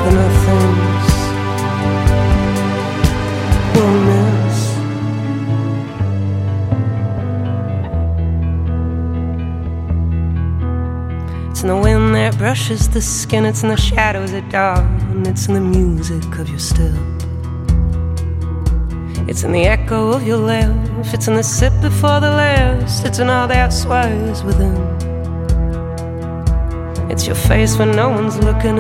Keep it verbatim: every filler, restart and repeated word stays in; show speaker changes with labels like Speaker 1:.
Speaker 1: than the things we'll miss. It's in the wind that brushes the skin, it's in the shadows at dawn, it's in the music of your step. It's in the echo of your laugh, it's in the sip before the last, it's in all that sways within. It's your face when no one's looking.